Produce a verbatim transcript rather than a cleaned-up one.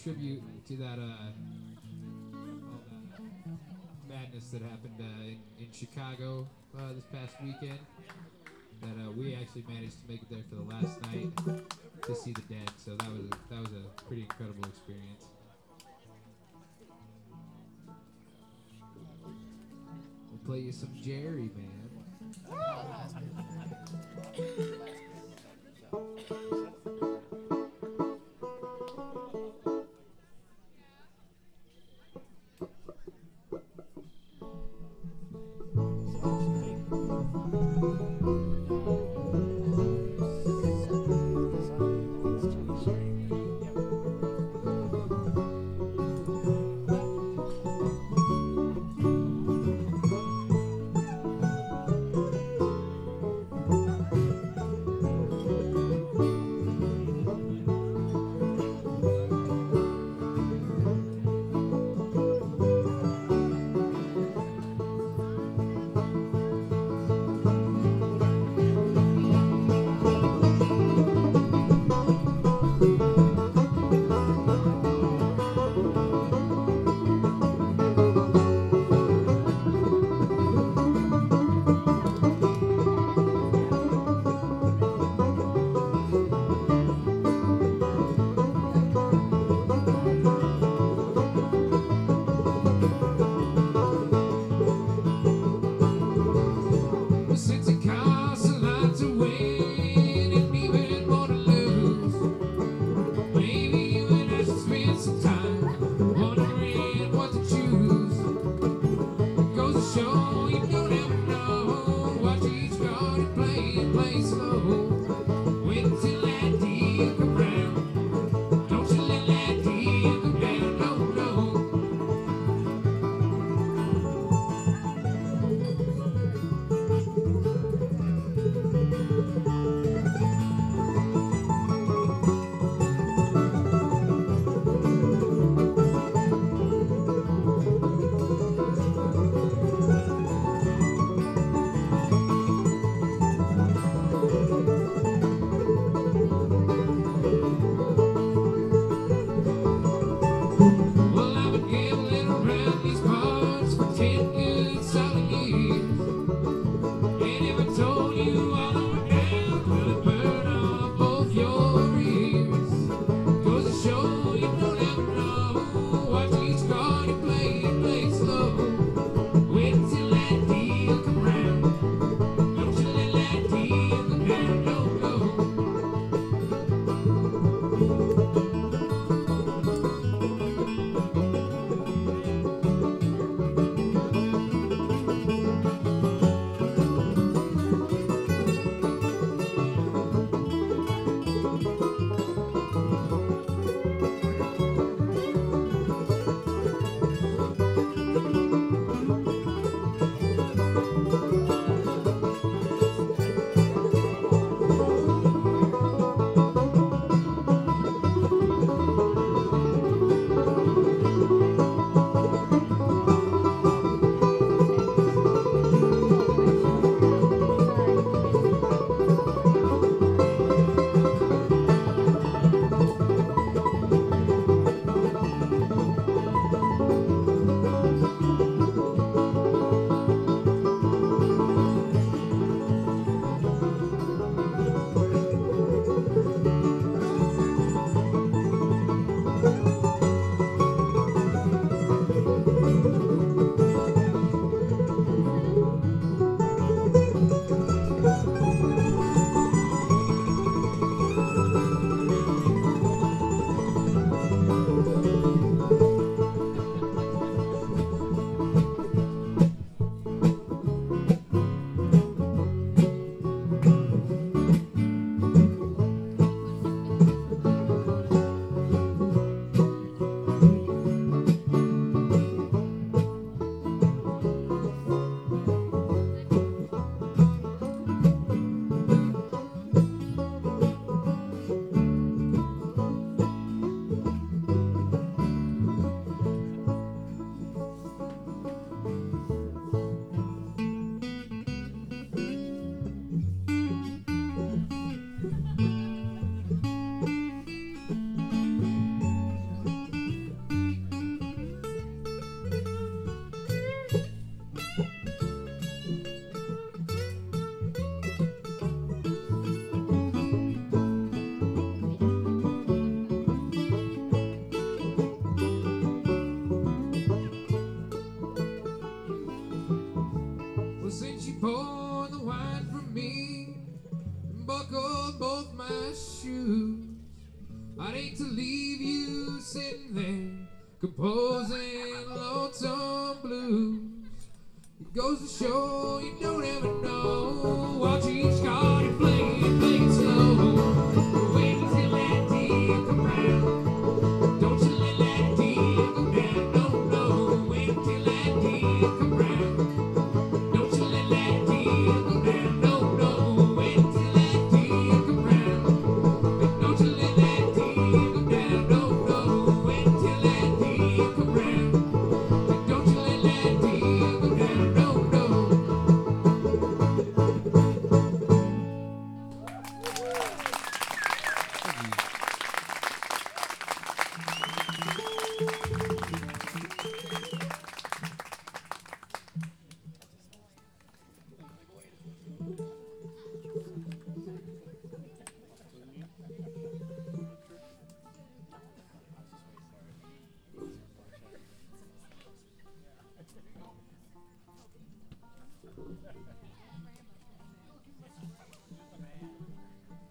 tribute to that uh, all that uh, madness that happened uh, in, in Chicago uh, this past weekend. That uh, we actually managed to make it there for the last night to see the Dead. So that was a, that was a pretty incredible experience. We'll play you some Jerry, man. I'd hate to leave you sitting there composing lonesome blues. It goes to show you don't ever know. Watch each card you play.